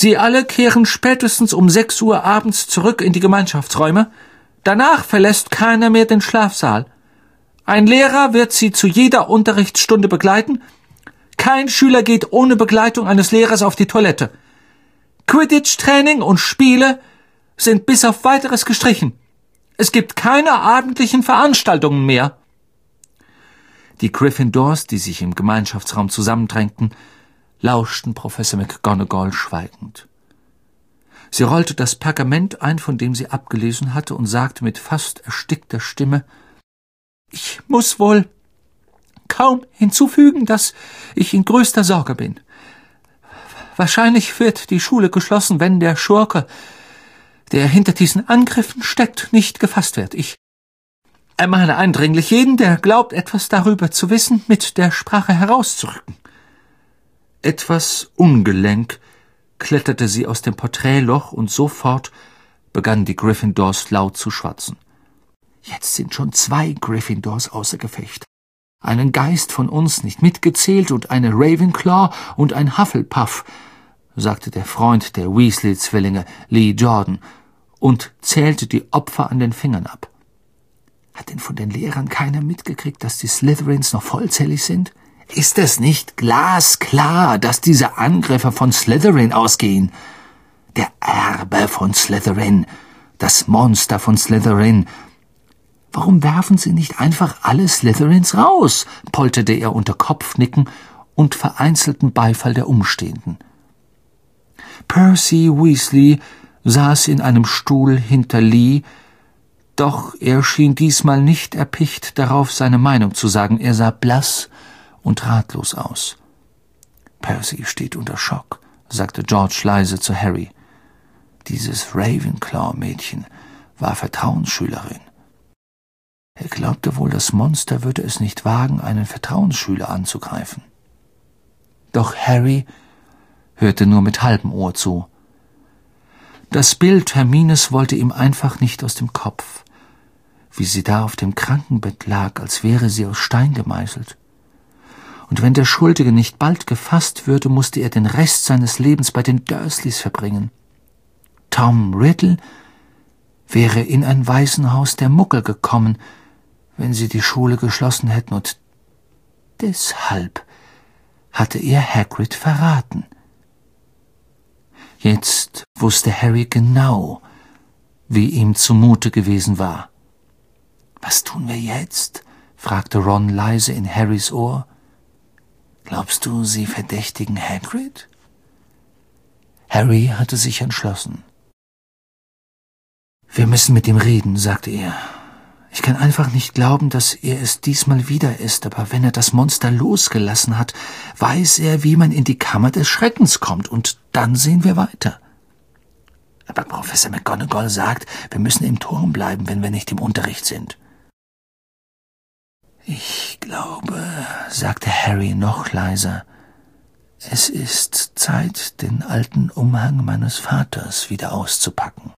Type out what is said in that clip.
Sie alle kehren spätestens um 6 Uhr abends zurück in die Gemeinschaftsräume. Danach verlässt keiner mehr den Schlafsaal. Ein Lehrer wird Sie zu jeder Unterrichtsstunde begleiten. Kein Schüler geht ohne Begleitung eines Lehrers auf die Toilette. Quidditch-Training und Spiele sind bis auf Weiteres gestrichen. Es gibt keine abendlichen Veranstaltungen mehr. Die Gryffindors, die sich im Gemeinschaftsraum zusammendrängten, lauschten Professor McGonagall schweigend. Sie rollte das Pergament ein, von dem sie abgelesen hatte, und sagte mit fast erstickter Stimme: »Ich muss wohl kaum hinzufügen, dass ich in größter Sorge bin. Wahrscheinlich wird die Schule geschlossen, wenn der Schurke, der hinter diesen Angriffen steckt, nicht gefasst wird. Ich ermahne eindringlich jeden, der glaubt, etwas darüber zu wissen, mit der Sprache herauszurücken.« Etwas ungelenk kletterte sie aus dem Porträtloch, und sofort begannen die Gryffindors laut zu schwatzen. »Jetzt sind schon 2 Gryffindors außer Gefecht. Einen Geist von uns nicht mitgezählt und eine Ravenclaw und ein Hufflepuff«, sagte der Freund der Weasley-Zwillinge, Lee Jordan, und zählte die Opfer an den Fingern ab. »Hat denn von den Lehrern keiner mitgekriegt, dass die Slytherins noch vollzählig sind? Ist es nicht glasklar, dass diese Angriffe von Slytherin ausgehen? Der Erbe von Slytherin, das Monster von Slytherin. Warum werfen Sie nicht einfach alle Slytherins raus?« polterte er unter Kopfnicken und vereinzelten Beifall der Umstehenden. Percy Weasley saß in einem Stuhl hinter Lee, doch er schien diesmal nicht erpicht darauf, seine Meinung zu sagen. Er sah blass und ratlos aus. »Percy steht unter Schock«, sagte George leise zu Harry. »Dieses Ravenclaw-Mädchen war Vertrauensschülerin. Er glaubte wohl, das Monster würde es nicht wagen, einen Vertrauensschüler anzugreifen.« Doch Harry hörte nur mit halbem Ohr zu. Das Bild Hermines wollte ihm einfach nicht aus dem Kopf, wie sie da auf dem Krankenbett lag, als wäre sie aus Stein gemeißelt. Und wenn der Schuldige nicht bald gefasst würde, musste er den Rest seines Lebens bei den Dursleys verbringen. Tom Riddle wäre in ein Waisenhaus der Muggel gekommen, wenn sie die Schule geschlossen hätten, und deshalb hatte er Hagrid verraten. Jetzt wusste Harry genau, wie ihm zumute gewesen war. »Was tun wir jetzt?« fragte Ron leise in Harrys Ohr. »Glaubst du, sie verdächtigen Hagrid?« Harry hatte sich entschlossen. »Wir müssen mit ihm reden«, sagte er. »Ich kann einfach nicht glauben, dass er es diesmal wieder ist, aber wenn er das Monster losgelassen hat, weiß er, wie man in die Kammer des Schreckens kommt, und dann sehen wir weiter.« »Aber Professor McGonagall sagt, wir müssen im Turm bleiben, wenn wir nicht im Unterricht sind.« »Ich glaube«, sagte Harry noch leiser, »es ist Zeit, den alten Umhang meines Vaters wieder auszupacken.«